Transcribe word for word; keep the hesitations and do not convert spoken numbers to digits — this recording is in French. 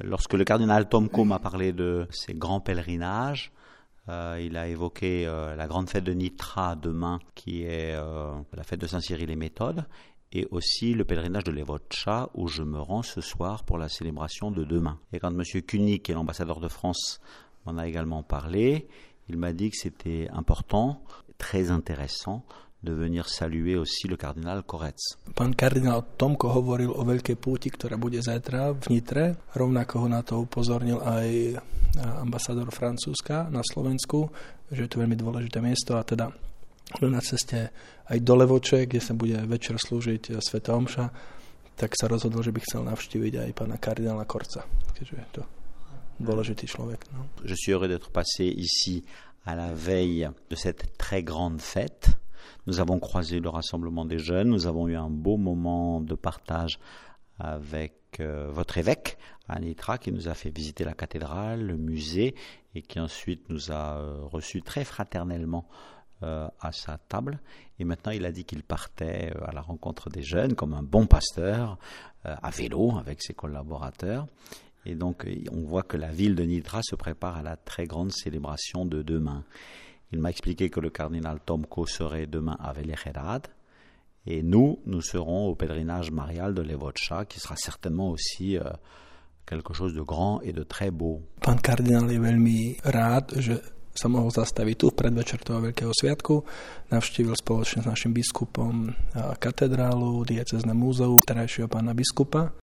lorsque le cardinal Tomko m'a parlé de ces grands pèlerinages, euh, il a évoqué euh, la grande fête de Nitra demain, qui est euh, la fête de Saint-Cyril et Méthode, et aussi le pèlerinage de Levoča, où je me rends ce soir pour la célébration de demain. Et quand M. Kunik, qui est l'ambassadeur de France, m'en a également parlé, il m'a dit que c'était important, très intéressant, de venir saluer aussi le cardinal Korec. Pán kardinál Tomko hovoril o veľkej púti, ktorá bude zajtra v Nitre. Rovnako ho na to upozornil aj ambasádor Francúzska na Slovensku, že je to veľmi dôležité miesto a teda na ceste aj do Levoče, kde sa bude večer slúžiť svätá omša, tak sa rozhodol, že by chcel navštíviť aj pána kardinála Korca, keďže je to dôležitý človek. No. Je suis heureux d'être passé ici à la veille de cette très grande fête. Nous avons croisé le rassemblement des jeunes, nous avons eu un beau moment de partage avec euh, votre évêque à Nitra qui nous a fait visiter la cathédrale, le musée et qui ensuite nous a euh, reçus très fraternellement euh, à sa table. Et maintenant il a dit qu'il partait euh, à la rencontre des jeunes comme un bon pasteur euh, à vélo avec ses collaborateurs. Et donc on voit que la ville de Nitra se prépare à la très grande célébration de demain. Il m'a expliqué que le cardinal Tomko serait demain à Velehrad et nous, nous serons au pèlerinage marial de Levoča qui sera certainement aussi euh, quelque chose de grand et de très beau. Pán kardinál je veľmi rád, že sa mohol zastaviť tu v predvečer toho veľkého sviatku. Navštívil spoločne s našim biskupom katedrálu, diecézne múzeum terajšieho pána biskupa